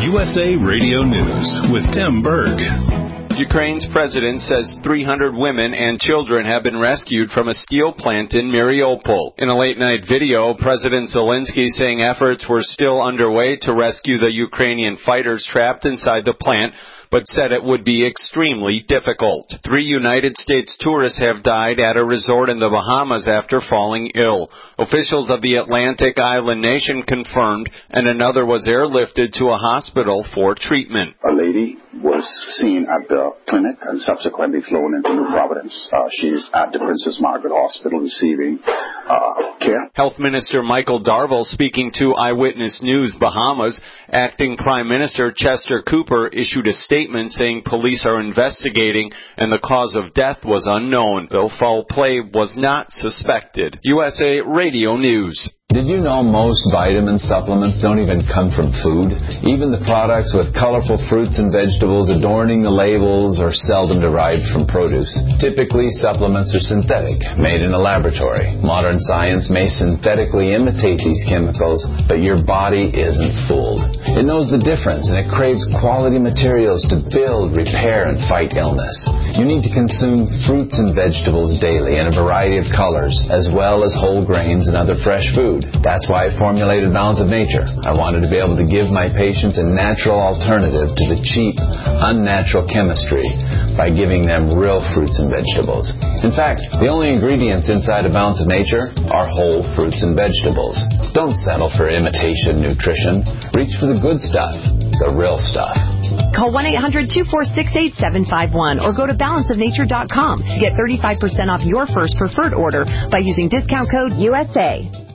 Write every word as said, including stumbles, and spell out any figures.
U S A Radio News with Tim Berg. Ukraine's president says three hundred women and children have been rescued from a steel plant in Mariupol. In a late-night video, President Zelensky saying efforts were still underway to rescue the Ukrainian fighters trapped inside the plant, but said it would be extremely difficult. Three United States tourists have died at a resort in the Bahamas after falling ill. Officials of the Atlantic island nation confirmed, and another was airlifted to a hospital for treatment. A lady was seen at the clinic and subsequently flown into New Providence. Uh, she's at the Princess Margaret Hospital receiving uh, care. Health Minister Michael Darville speaking to Eyewitness News Bahamas. Acting Prime Minister Chester Cooper issued a statement saying police are investigating and the cause of death was unknown, though foul play was not suspected. U S A Radio News. Did you know most vitamin supplements don't even come from food? Even the products with colorful fruits and vegetables adorning the labels are seldom derived from produce. Typically, supplements are synthetic, made in a laboratory. Modern science may synthetically imitate these chemicals, but your body isn't fooled. It knows the difference, and it craves quality materials to build, repair, and fight illness. You need to consume fruits and vegetables daily in a variety of colors, as well as whole grains and other fresh food. That's why I formulated Balance of Nature. I wanted to be able to give my patients a natural alternative to the cheap, unnatural chemistry by giving them real fruits and vegetables. In fact, the only ingredients inside of Balance of Nature are whole fruits and vegetables. Don't settle for imitation nutrition. Reach for the good stuff, the real stuff. Call one eight hundred two four six eight seven five one or go to balance of nature dot com to get thirty-five percent off your first preferred order by using discount code U S A.